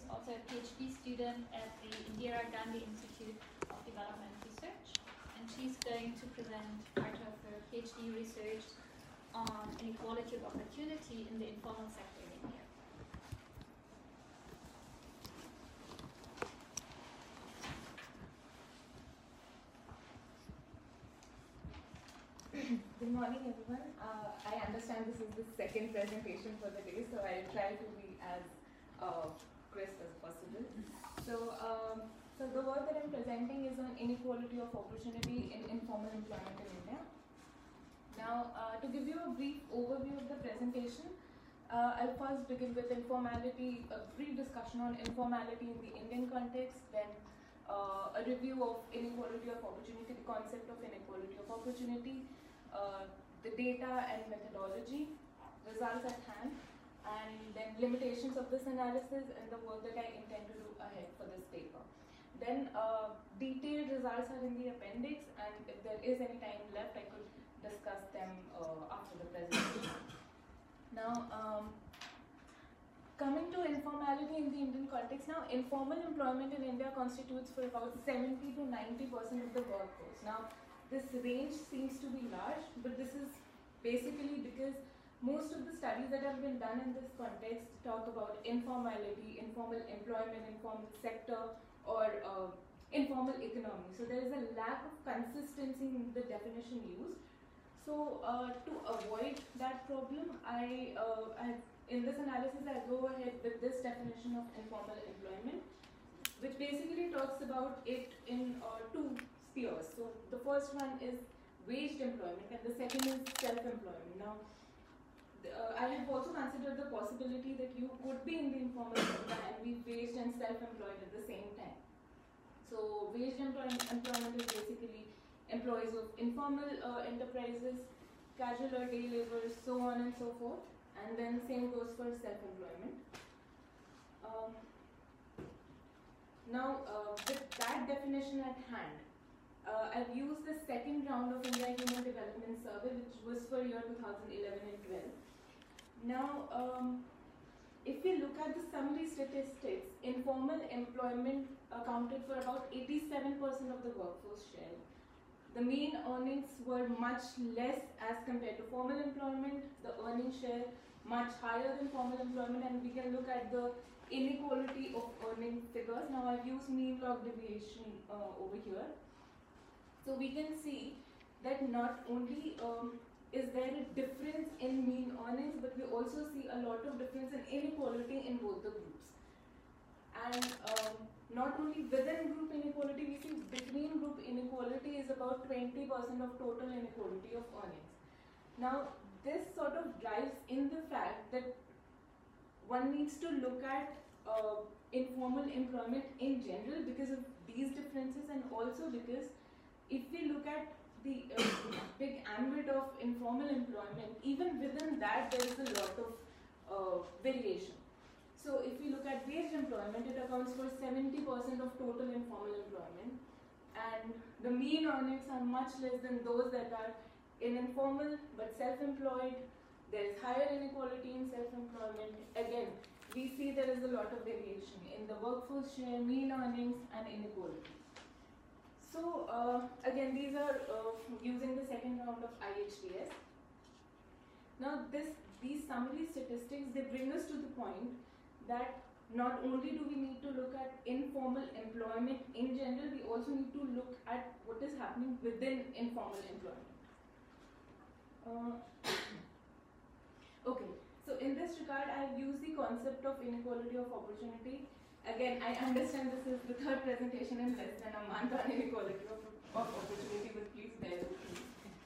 also a PhD student at the Indira Gandhi Institute of Development Research, and she's going to present part of her PhD research on inequality of opportunity in the informal sector in India. Good morning, everyone. I understand this is the second presentation for the day, so I'll try to be as crisp as possible. So the work that I'm presenting is on inequality of opportunity in informal employment in India. Now, to give you a brief overview of the presentation, I'll first begin with informality, a brief discussion on informality in the Indian context, then a review of inequality of opportunity, the concept of inequality of opportunity, the data and methodology, results at hand, and then limitations of this analysis and the work that I intend to do ahead for this paper. Then detailed results are in the appendix, and if there is any time left, I could discuss them after the presentation. Now, coming to informality in the Indian context, now informal employment in India constitutes for about 70 to 90% of the workforce. Now, this range seems to be large, but this is basically because most of the studies that have been done in this context talk about informality, informal employment, informal sector, or informal economy. So there is a lack of consistency in the definition used. So to avoid that problem, in this analysis I go ahead with this definition of informal employment, which basically talks about it in two spheres. So the first one is waged employment, and the second is self-employment. Now, I have also considered the possibility that you could be in the informal sector and be waged and self-employed at the same time. So waged employment is basically employees of informal enterprises, casual or day laborers, so on and so forth. And then same goes for self-employment. Now, with that definition at hand, I've used the second round of India Human Development Survey, which was for year 2011 and 12. Now, if we look at the summary statistics, informal employment accounted for about 87% of the workforce share. The mean earnings were much less as compared to formal employment, the earning share much higher than formal employment, and we can look at the inequality of earning figures. Now, I've used mean log deviation over here. So we can see that not only is there a difference in mean earnings, but we also see a lot of difference in inequality in both the groups. And not only within group inequality, we see between group inequality is about 20% of total inequality of earnings. Now, this sort of drives in the fact that one needs to look at informal employment in general because of these differences, and also because if we look at the big ambit of informal employment, even within that there is a lot of variation. So if we look at wage employment, it accounts for 70% of total informal employment, and the mean earnings are much less than those that are in informal but self-employed. There is higher inequality in self-employment. Again, we see there is a lot of variation in the workforce share, mean earnings, and inequality. So again, these are using the second round of IHDS. Now, these summary statistics, they bring us to the point that not only do we need to look at informal employment in general, we also need to look at what is happening within informal employment. Okay, so in this regard, I have used the concept of inequality of opportunity. Again, I understand this is the third presentation in less than a month on inequality of opportunity, but please bear with me.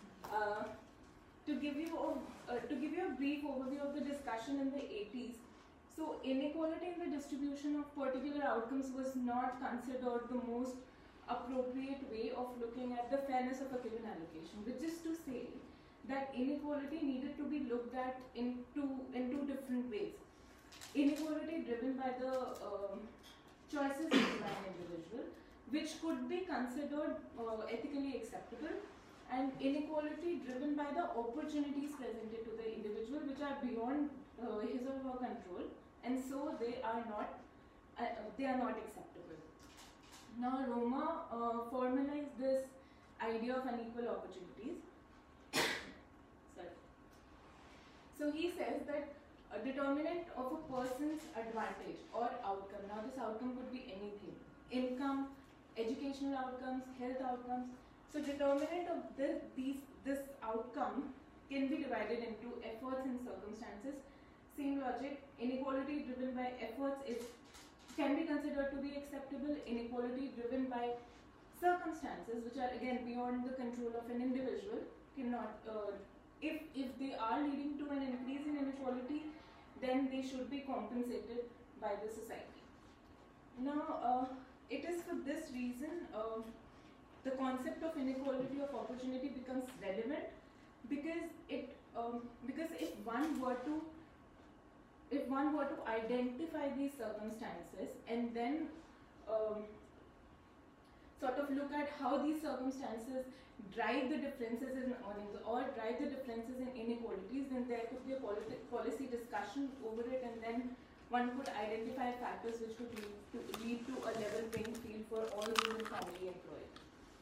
To give you a brief overview of the discussion in the 80s, so inequality in the distribution of particular outcomes was not considered the most appropriate way of looking at the fairness of a given allocation, which is to say that inequality needed to be looked at in two different ways. Inequality driven by the choices made by an individual, which could be considered ethically acceptable, and inequality driven by the opportunities presented to the individual, which are beyond his or her control, and so they are not they are not acceptable. Now Roma formalized this idea of unequal opportunities. Sorry. So he says that a determinant of a person's advantage or outcome, now this outcome could be anything, income, educational outcomes, health outcomes. So determinant of this outcome can be divided into efforts and circumstances. Same logic, inequality driven by efforts can be considered to be acceptable. Inequality driven by circumstances, which are again beyond the control of an individual, cannot. If they are leading to an increase in inequality, then they should be compensated by the society. Now, it is for this reason the concept of inequality of opportunity becomes relevant, because if one were to identify these circumstances and then sort of look at how these circumstances drive the differences in earnings or drive the differences in inequalities, then there could be a policy discussion over it, and then one could identify factors which could lead to a level playing field for all rural family employed.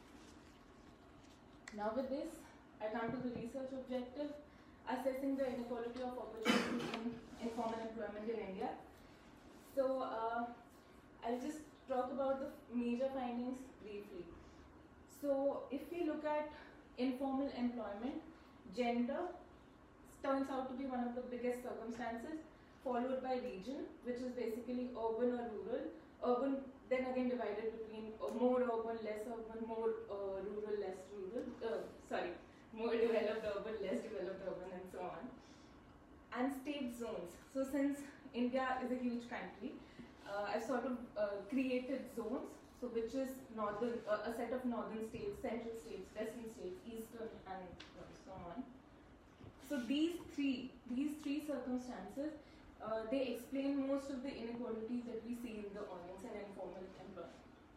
Now with this, I come to the research objective, assessing the inequality of opportunity in informal employment in India. So I'll just talk about the major findings briefly. So if we look at informal employment, gender turns out to be one of the biggest circumstances, followed by region, which is basically urban or rural. Urban then again divided between more urban, less urban, more rural, less rural, more developed urban, less developed urban, and so on. And state zones. So since India is a huge country, I've sort of created zones, so which is northern, a set of northern states, central states, western states, eastern, and so on. So these three circumstances, they explain most of the inequalities that we see in the earnings and informal employment.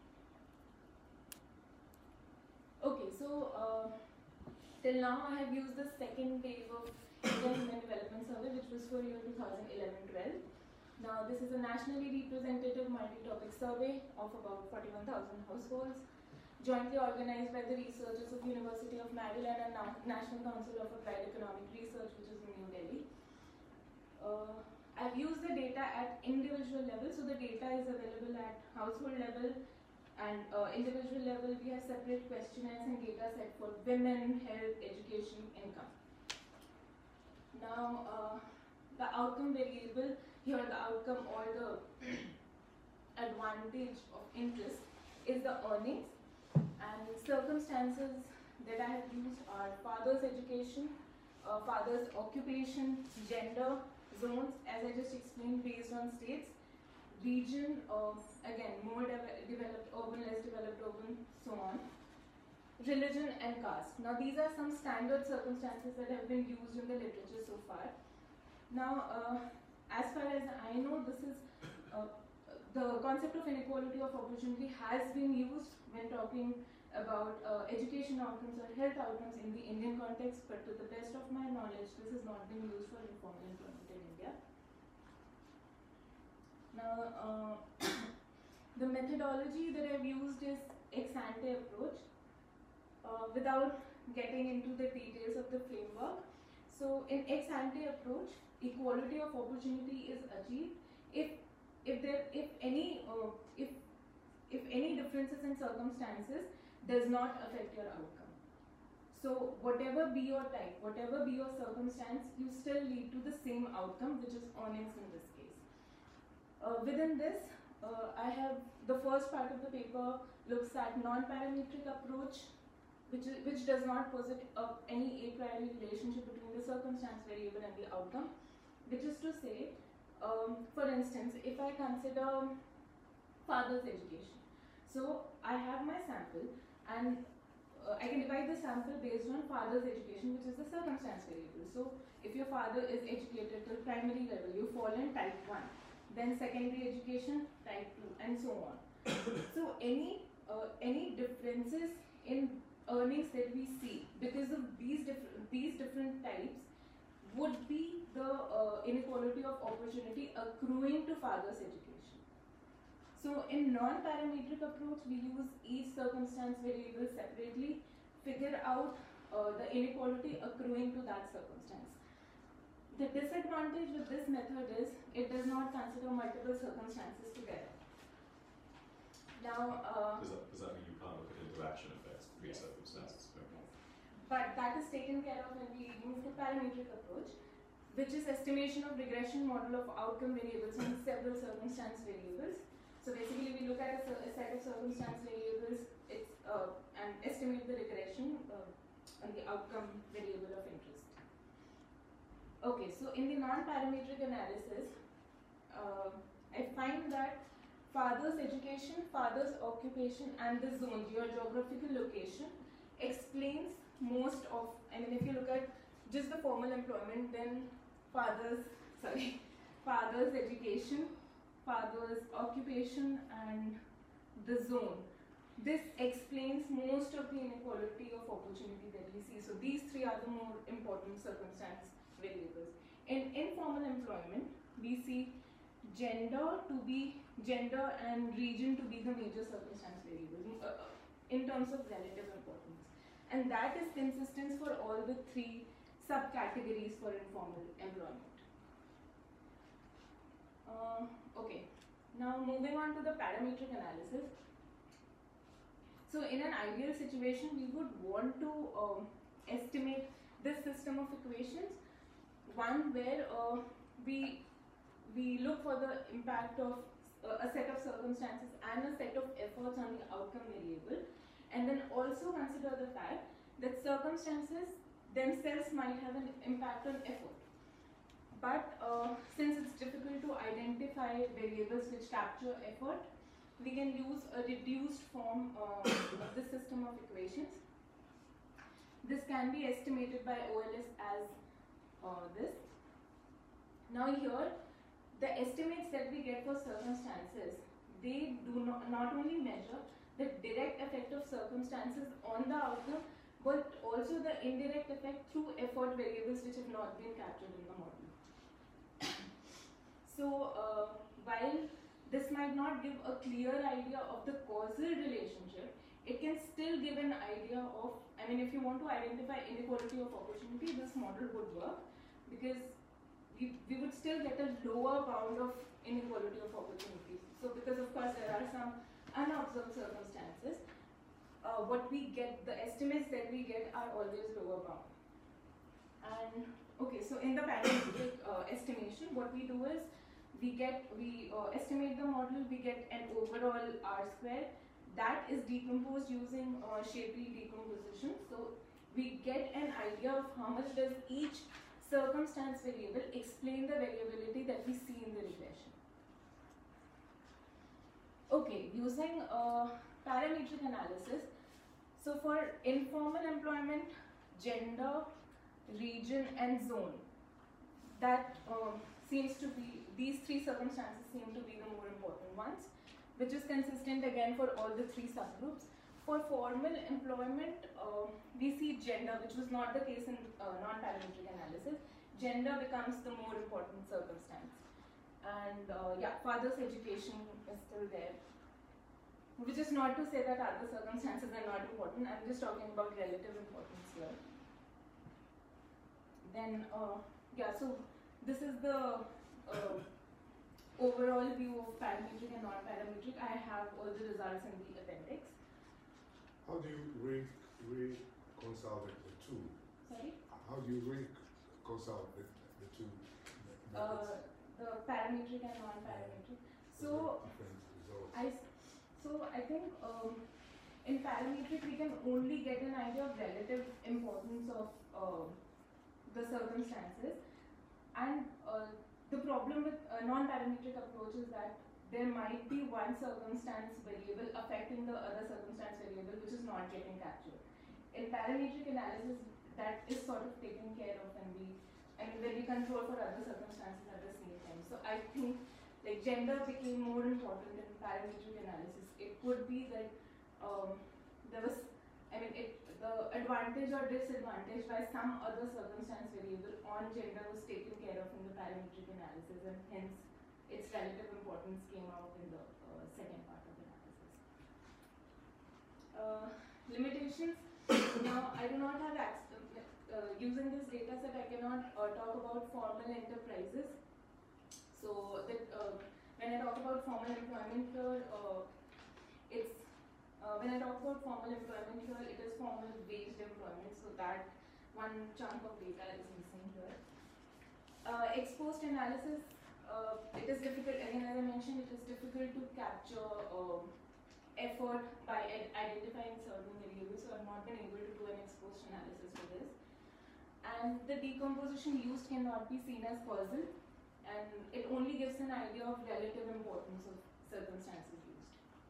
Okay, so till now I have used the second wave of Indian Human Development Survey, which was for year 2011-12. Now this is a nationally representative multi-topic survey of about 41,000 households, jointly organized by the researchers of University of Maryland and National Council of Applied Economic Research, which is in New Delhi. I've used the data at individual level, so the data is available at household level and individual level. We have separate questionnaires and data set for women, health, education, income. Now, the outcome variable here, the outcome or the advantage of interest is the earnings, and circumstances that I have used are father's education, father's occupation, gender, zones, as I just explained, based on states, region, again, more developed urban, less developed urban, so on, religion and caste. Now these are some standard circumstances that have been used in the literature so far. Now, as far as I know, this is the concept of inequality of opportunity has been used when talking about education outcomes or health outcomes in the Indian context, but to the best of my knowledge, this has not been used for informal employment in India. Now, the methodology that I've used is ex-ante approach, without getting into the details of the framework. So in ex-ante approach, equality of opportunity is achieved if any differences in circumstances does not affect your outcome. So whatever be your type, whatever be your circumstance, you still lead to the same outcome, which is earnings in this case. Within this, I have the first part of the paper looks at non-parametric approach, which does not posit any a priori relationship between the circumstance variable and the outcome, which is to say, for instance, if I consider father's education, so I have my sample and I can divide the sample based on father's education, which is the circumstance variable. So if your father is educated till primary level, you fall in type 1, then secondary education type 2, and so on. So any differences in earnings that we see because of these different types would be the inequality of opportunity accruing to father's education. So in non-parametric approach, we use each circumstance variable separately, figure out the inequality accruing to that circumstance. The disadvantage with this method is it does not consider multiple circumstances together. Now, does that mean you can't look at interaction effects for each yes, circumstances? yes, yes. But that is taken care of when we move to parametric approach, which is estimation of regression model of outcome variables and several circumstance variables. So basically, we look at a set of circumstance variables and estimate the regression on the outcome variable of interest. Okay, so in the non-parametric analysis, I find that father's education, father's occupation, and the zone, your geographical location, explains most of, I mean, if you look at just the formal employment, then father's education, father's occupation, and the zone. This explains most of the inequality of opportunity that we see. So these three are the more important circumstance variables. In informal employment, we see gender and region to be the major circumstance variables in terms of relative importance. And that is consistent for all the three subcategories for informal employment. Okay, now moving on to the parametric analysis. So in an ideal situation, we would want to estimate this system of equations, one where we look for the impact of a set of circumstances and a set of efforts on the outcome variable, and then also consider the fact that circumstances themselves might have an impact on effort. But since it's difficult to identify variables which capture effort, we can use a reduced form of the system of equations. This can be estimated by OLS as this. Now here, the estimates that we get for circumstances, they do not only measure the direct effect of circumstances on the outcome, but also the indirect effect through effort variables which have not been captured in the model. So while this might not give a clear idea of the causal relationship, it can still give an idea of, I mean, if you want to identify inequality of opportunity, this model would work, because we would still get a lower bound of inequality of opportunities. So because of course there are some unobserved circumstances, what we get, the estimates that we get are always lower bound. And okay, so in the parametric estimation, what we do is we estimate the model, we get an overall R square that is decomposed using Shapley decomposition. So we get an idea of how much does each circumstance variable explain the variability that we see in the regression. Okay, using parametric analysis. So for informal employment, gender, region, and zone, that seems to be, these three circumstances seem to be the more important ones, which is consistent again for all the three subgroups. For formal employment, we see gender, which was not the case in non-parametric analysis. Gender becomes the more important circumstance. And yeah, father's education is still there. Which is not to say that other circumstances are not important. I'm just talking about relative importance here. Then, yeah, so this is the overall view of parametric and non-parametric. I have all the results in the appendix. How do you reconcile the two? Sorry? How do you reconcile the two methods? The parametric and non-parametric. So, I think in parametric we can only get an idea of relative importance of the circumstances, and the problem with non-parametric approach is that there might be one circumstance variable affecting the other circumstance variable which is not getting captured. In parametric analysis, that is sort of taken care of when we control for other circumstances at the same time. So I think like gender became more important in parametric analysis. It could be that there was, the advantage or disadvantage by some other circumstance variable on gender was taken care of in the parametric analysis, and hence its relative importance came out in the second Limitations. Now, I do not have access. Using this data set, I cannot talk about formal enterprises. So that when I talk about formal employment here, it's when I talk about formal employment here, it is formal waged employment. So that one chunk of data is missing here. Ex post analysis. It is difficult. Again, as I mentioned, it is difficult to capture effort by identifying certain variables. So I've not been able to do an ex post analysis for this. And the decomposition used cannot be seen as causal, and it only gives an idea of relative importance of circumstances used.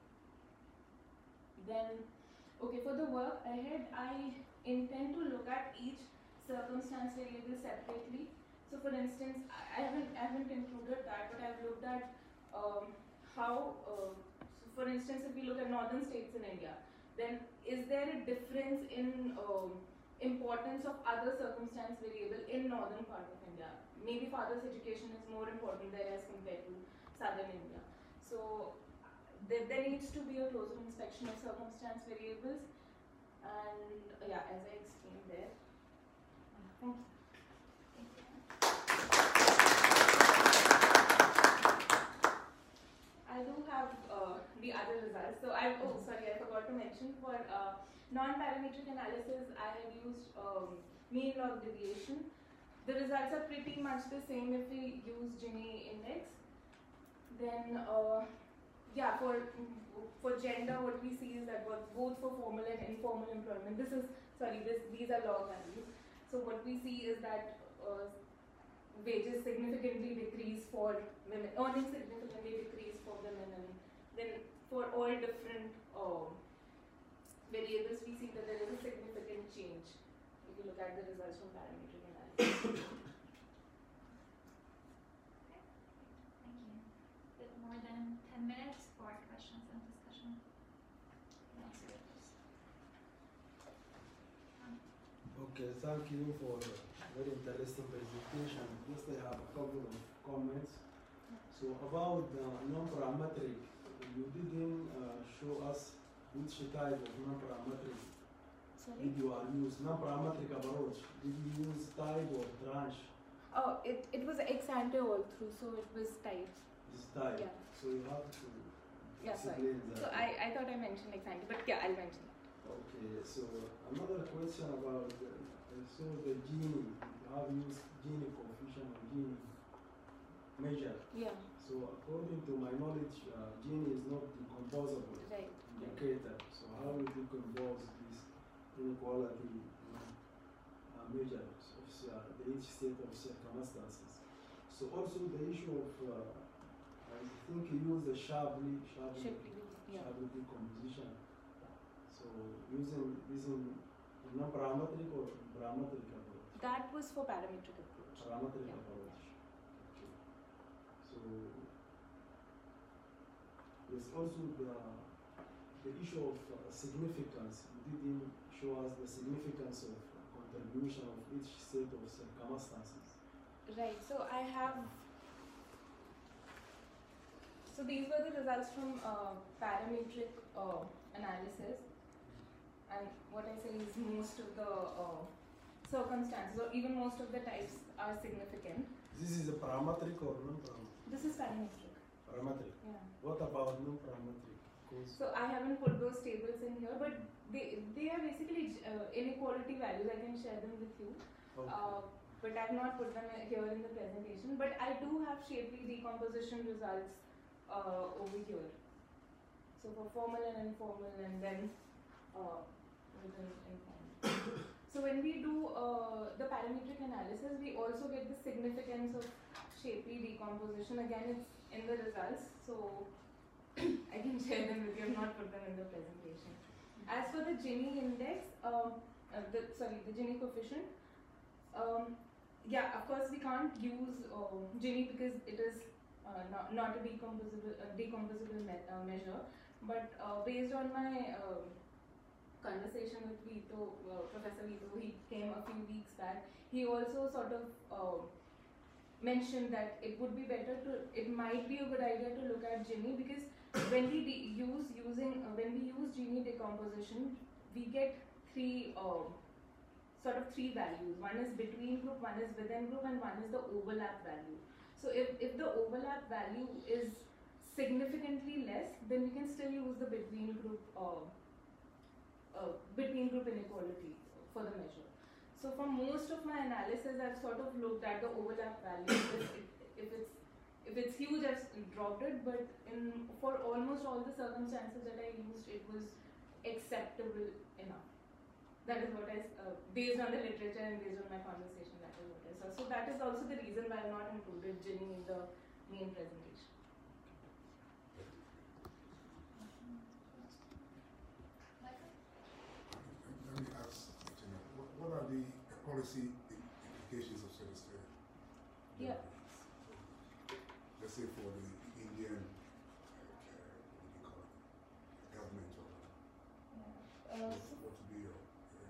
Then, okay, for the work ahead, I intend to look at each circumstance variable separately. So, for instance, I haven't included that, but I've looked at how. So for instance, if we look at northern states in India, then is there a difference in importance of other circumstance variable in northern part of India? Maybe father's education is more important there as compared to southern India. So there needs to be a closer inspection of circumstance variables, and yeah, as I explained there. Thank you. I do have the other results. So I forgot to mention for non-parametric analysis, I have used mean log deviation. The results are pretty much the same if we use Gini index. Then, yeah, for gender, what we see is that both for formal and informal employment, these are log values. So what we see is that wages significantly decrease for women, earnings significantly decrease for women, and then for all different variables, we see that there is a significant change if you look at the results from parametric analysis. Okay. Thank you. A bit more than 10 minutes for questions and discussion. Okay, thank you for a very interesting presentation. Just I have a couple of comments. So about the non-parametric, you didn't show us which type of non-parametric did you use. Non-parametric approach, did you use type or tranche? Oh, it was ex ante all through, so it was type. It's type. Yeah. So you have to sorry. explain that. So I thought I mentioned ex ante, but yeah, I'll mention that. Okay, so another question about so the Gini, you have used Gini coefficient or Gini measure. Yeah. So according to my knowledge, Gini is not decomposable Right. indicator. So how would you compose this inequality measures of each state of circumstances? So also the issue of I think you use the Shapley decomposition. So using non-parametric or parametric approach? That was for parametric approach. Parametric Yeah. approach. Okay. So there's also the issue of significance. You didn't show us the significance of contribution of each set of circumstances. Right. So I have. So these were the results from parametric analysis, and what I say is most of the circumstances, or even most of the types, are significant. This is a parametric or non-parametric? This is parametric. Parametric. Yeah. What about non-parametric? So I haven't put those tables in here, but they are basically inequality values. I can share them with you. Okay. But I've not put them here in the presentation. But I do have Shapley decomposition results over here. So for formal and informal, and then within informal. So when we do the parametric analysis, we also get the significance of Shapley decomposition. Again, it's in the results, so I can share them with you. I've not put them in the presentation. As for the Gini index, the Gini coefficient, yeah, of course we can't use Gini because it is not a decomposable measure. But based on my conversation with Vito, Professor Vito, he came a few weeks back. He also sort of mentioned that it would be better it might be a good idea to look at Gini, because when we use Gini decomposition, we get three three values. One is between group, one is within group, and one is the overlap value. So if the overlap value is significantly less, then we can still use the between group inequality for the measure. So for most of my analysis, I've sort of looked at the overlap value. If it's huge, I've dropped it. But for almost all the circumstances that I used, it was acceptable enough. That is what based on the literature and based on my conversation, that is what I saw. So that is also the reason why I've not included Gini in the main presentation. Let me ask, what are the policy implications of Celestia? Yeah. Let's say for the Indian, what do you call it, government or what would be your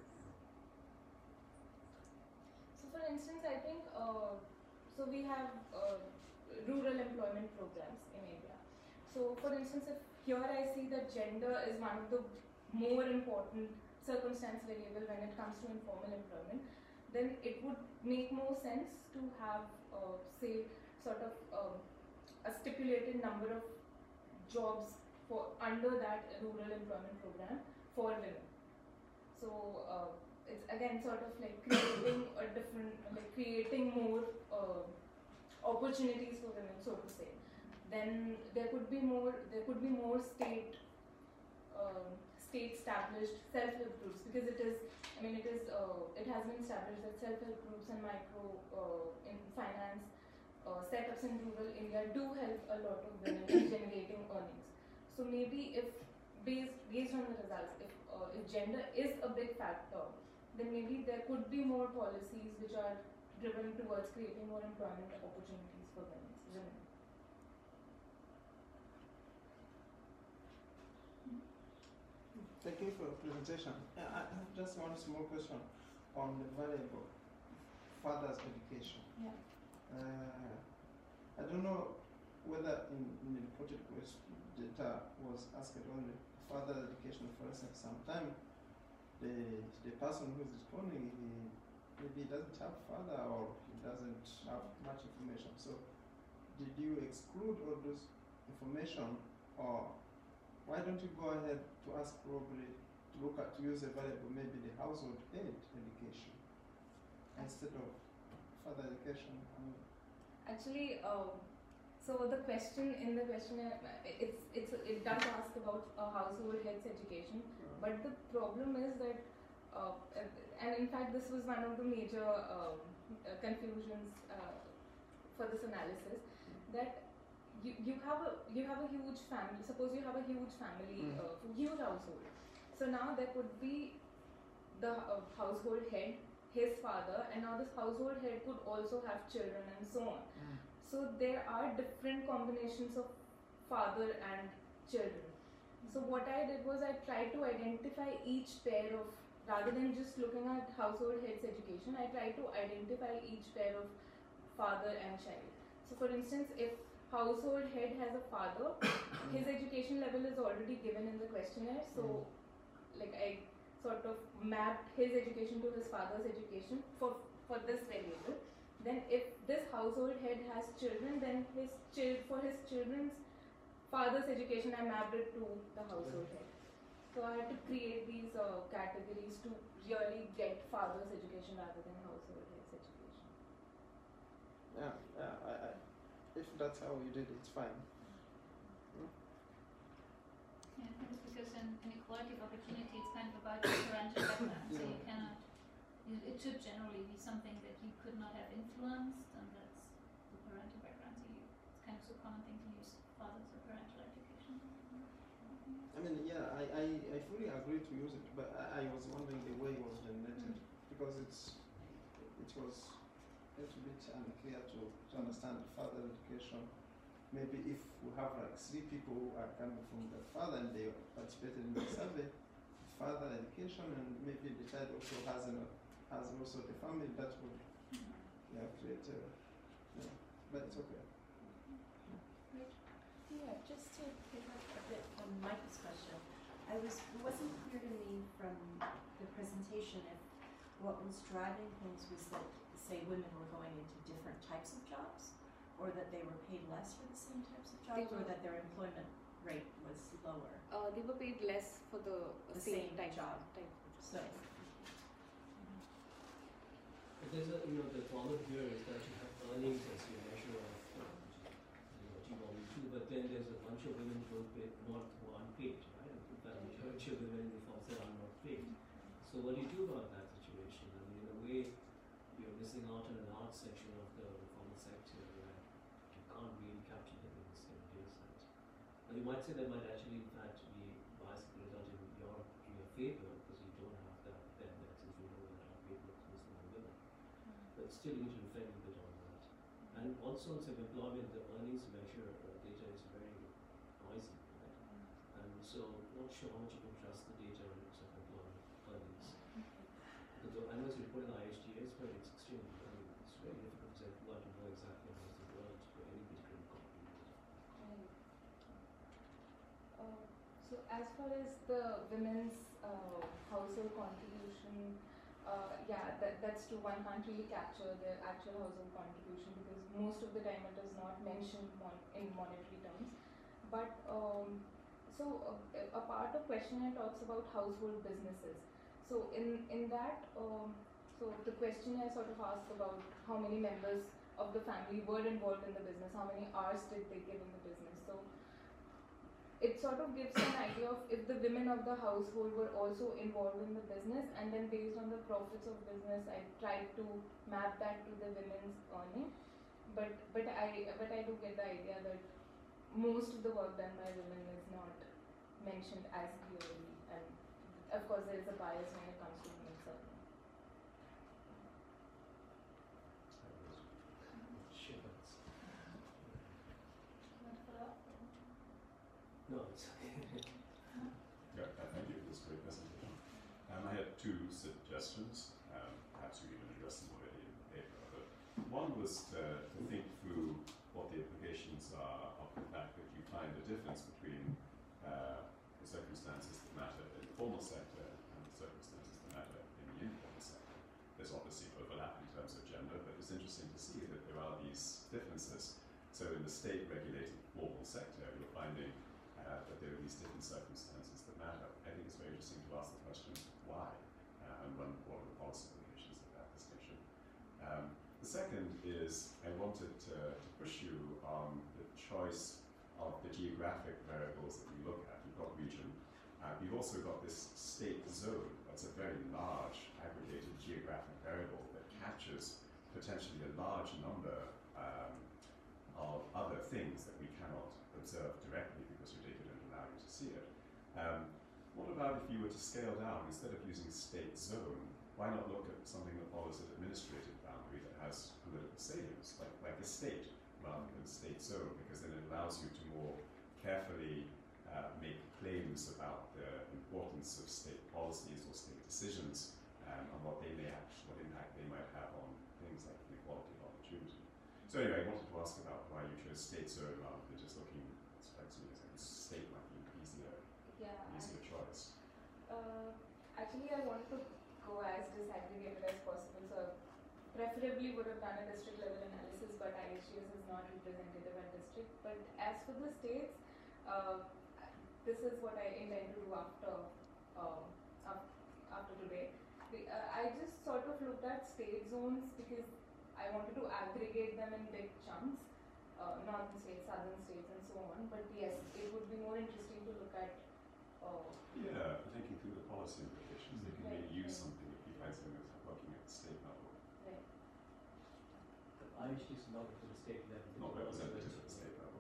So for instance, I think, so we have rural employment programs in India. So for instance, if here I see that gender is one of the more important circumstance variable when it comes to informal employment, then it would make more sense to have, say, sort of a stipulated number of jobs for under that rural employment program for women. So it's again sort of like creating a different, like creating more opportunities for women, so to say. Then there could be more state established self-help groups, because it has been established that self-help groups and micro in finance setups in rural India do help a lot of women in generating earnings. So maybe if based on the results, if gender is a big factor, then maybe there could be more policies which are driven towards creating more employment opportunities for women. Thank you for your presentation. I have just one small question on the variable father's education. Yeah. I don't know whether in the reported data was asked only father education. For instance, sometimes the person who is responding, maybe he doesn't have father or he doesn't have much information. So did you exclude all those information, or why don't you go ahead to ask probably to use a variable, maybe the household aid education instead of father education? Actually, so the question in the questionnaire, it does ask about household head's education, but the problem is that, and in fact this was one of the major confusions for this analysis, that you have a huge family. Suppose you have a huge family, huge household. So now there could be the household head, his father, and now this household head could also have children and so on. So there are different combinations of father and children. So what I did was I tried to identify each pair of, rather than just looking at household head's education, I tried to identify each pair of father and child. So for instance, if household head has a father, his education level is already given in the questionnaire. So like I sort of mapped his education to his father's education for this variable. Then if this household head has children, then for his children's father's education, I mapped it to the household head. So I had to create these categories to really get father's education rather than household head's education. Yeah, if that's how you did it, it's fine. Yeah, I think it's because in equality of opportunity, it's kind of about parental background, so you cannot. It should generally be something that you could not have influenced, and that's the parental background. So it's kind of so common thing to use fathers or parental education. I mean, yeah, I fully agree to use it, but I was wondering the way it was generated, because it was a little bit unclear to understand the father education. Maybe if we have like 3 people who are coming from the father and they participated in the survey, father education, and maybe the child also has also the family, that would create but it's okay. Great. Yeah, just to pick up a bit from Michael's question, it wasn't clear to me from the presentation if what was driving things was that, say, women were going into different types of jobs, or that they were paid less for the same types of jobs, or that their employment rate was lower. They were paid less for the same type job. Type. So, But there's a, the problem here is that you have earnings as your measure of T1, but then there's a bunch of women who who are unpaid, right? In fact, the majority of women in the firms are not paid. So what do you do about that situation? I mean, in a way, you're missing out on an art section of the formal sector where you can't really capture them in this kind of data set. Now you might say that might actually, in fact, be biased result in your favor because you don't have that then since you know that our paid work is more women. But still, you need to reflect a bit on that. And also, in some employment, the earnings measure data is very noisy, right? And so, not sure how much you can trust the data in terms of employment earnings. Because I know it's reported in IHGS, but it's extremely, it's very difficult to know exactly how it's developed for any particular company. So as far as the women's household contribution, that's true. One can't really capture their actual household contribution because most of the time it is not mentioned in monetary terms. But a part of questionnaire talks about household businesses. So in that, so the questionnaire sort of asks about how many members of the family were involved in the business, how many hours did they give in the business. So it sort of gives an idea of if the women of the household were also involved in the business, and then based on the profits of business, I tried to map that to the women's earning. But I do get the idea that most of the work done by women is not mentioned as clearly, and of course there is a bias when it comes to women's earning. No, it's okay. Yeah, thank you for this great presentation. I had two suggestions. Perhaps you even addressed them already in the paper. But one was to think through what the implications are of the fact that you find a difference between the circumstances that matter in the formal sector and the circumstances that matter in the informal sector. There's obviously overlap in terms of gender, but it's interesting to see that there are these differences. So in the state-regulated formal sector, you're finding that there are these different circumstances that matter. I think it's very interesting to ask the question, why? And what are the policy implications of that distinction? The second is, I wanted to push you on the choice of the geographic variables that we look at. You've got region. You've also got this state zone. That's a very large aggregated geographic variable that captures potentially a large number of other things that we cannot observe directly because your data don't allow you to see it. What about if you were to scale down, instead of using state zone, why not look at something that follows an administrative boundary that has political salience, like a state, rather than state zone, because then it allows you to more carefully make claims about the importance of state policies or state decisions and what impact they might have on things like inequality of opportunity. So anyway, I wanted to ask about why you chose state zone rather than just looking, it strikes me as like state might be an easier choice. Actually, I wanted to go as disaggregated as possible, so preferably would have done a district level analysis, but IHGS is not representative at district. But as for the states, this is what I intend to do after today. I just sort of looked at state zones because I wanted to aggregate them in big chunks, northern states, southern states, and so on. But yes, it would be more interesting to look at. Thinking through the policy implications, they can maybe use something if you find something that's working at the state level. Right. The IHGS is not at the state level. Not representative at the state level.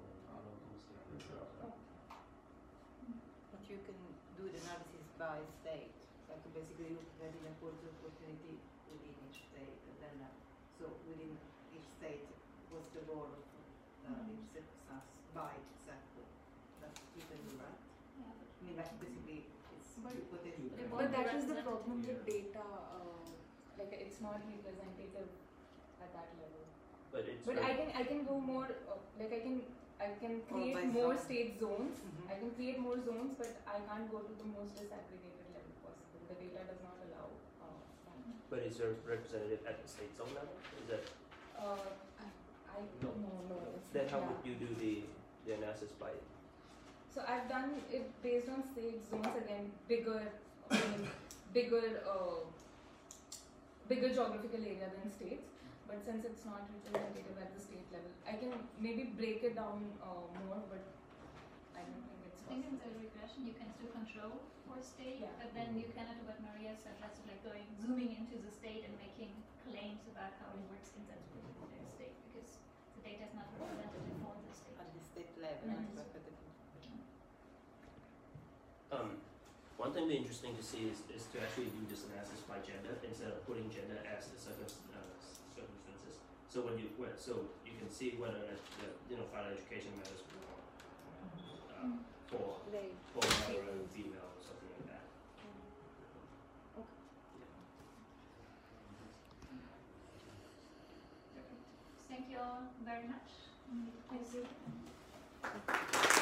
But you can do the analysis by state, like basically look at the inequality opportunity within each state, and then so within each state, what's the role of each circumstance by exactly. That you can do, right? Yeah. I mean, like basically, it's hypothetical. But that is the problem with data. Like it's not representative at that level. But I can go more. Like I can I can Or by create more zone. state zones. Mhm. I can create more zones, but I can't go to the most disaggregated level possible. The data does not allow that. But is there representative at the state zone level? Is that I No. no. It's then how yeah. would you do the analysis by So I've done it based on state zones again, bigger, I mean, bigger geographical area than states. But since it's not representative at the state level, I can maybe break it down more, but I don't think it's I think in possible. the regression you can still control for state, Yeah. but then you cannot do what Maria said, that's like zooming into the state and making claims about how it works in that particular state, because the data is not representative for the state. At the state level, Mhm. not representative. one thing that'd be interesting to see is to actually do this analysis by gender instead of putting gender as the circumstances. So so you can see whether final education matters more for They male or female or something like that. Thank you all very much. Thank you.